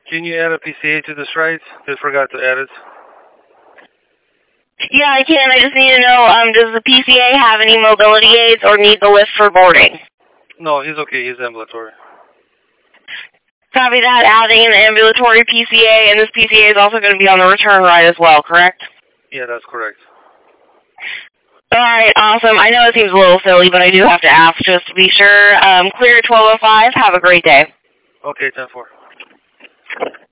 Can you add a PCA to this ride? They forgot to add it. Yeah, I can. I just need to know, does the PCA have any mobility aids or need the lift for boarding? No, he's okay. He's ambulatory. Copy that. Adding an ambulatory PCA, and this PCA is also going to be on the return ride as well, correct? Yeah, that's correct. All right, awesome. I know it seems a little silly, but I do have to ask just to be sure. Clear at 12:05. Have a great day. Okay, 10-4.